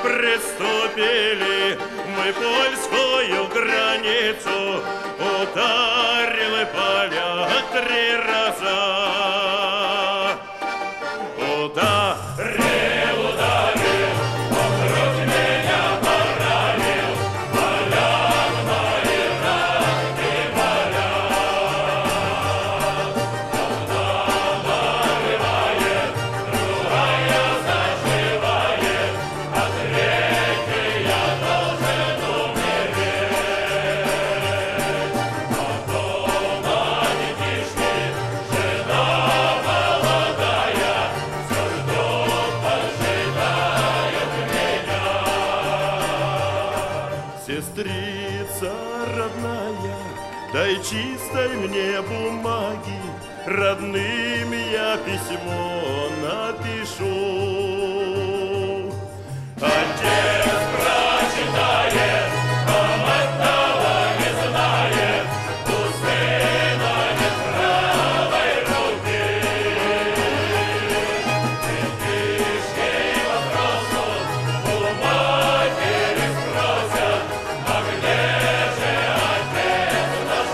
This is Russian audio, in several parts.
приступили мы польскую границу, ударил поляк 3 раза. Ударил, ударил, вокруг меня поранил, поляк мои раны поляк. Одна нарывает, другая заживает, а третьей я должен умереть. Потом они кишки, жена молодая, все ждут, ожидают меня. Сестрица родная, дай чистой мне бумаги, родным я письмо напишу. Отец прочитает, а мать того не знает, у сына нет правой руки. Детишки вопросу у матери спросят, а где же отец наш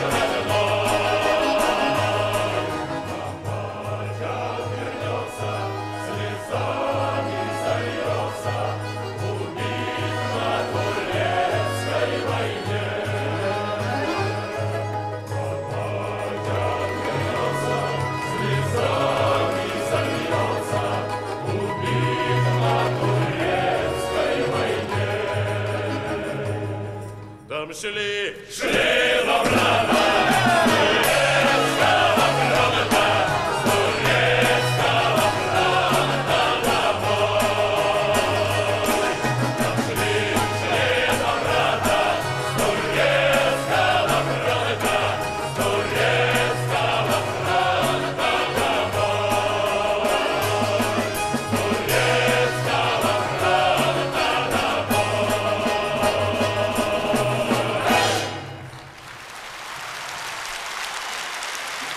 родной? Мать отвернется, слезами зальется, убит на Турецкой войне. Мать отвернется, слезами зальется, убит на Турецкой войне. Там шли во врата